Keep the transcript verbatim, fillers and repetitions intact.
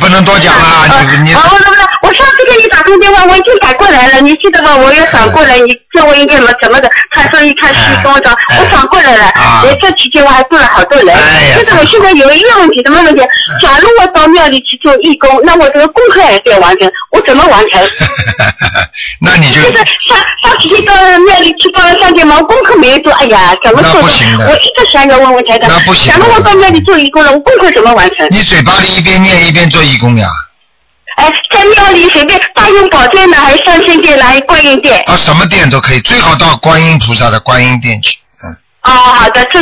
不能多讲了， 呃、 你你。 哦，不是不是，我上次给你打通电话，我已经改过来了，你记得吗？我要转过来，你叫我一点么怎么的，看说一看戏跟我讲，我转过来了。啊。这期间我还做了好多人。哎就是我现在有一个问题，什么问题？假如我到庙里去做义工，那我这个功课也得完成，我怎么完成？ 那你就。 就是上上期到庙里去帮了三件忙，功课没有做，哎呀，怎么做？ 那不行的。 我一直想着问问台长。 那不行。 假如我到庙里做义工了，我功课怎么完成？ 你嘴巴里一边念一边做义工呀。 哎，在庙里随便大雄宝殿呢，还是三仙殿呢，还是观音殿？ 啊，什么殿都可以，最好到观音菩萨的观音殿去。嗯。 哦，好的，这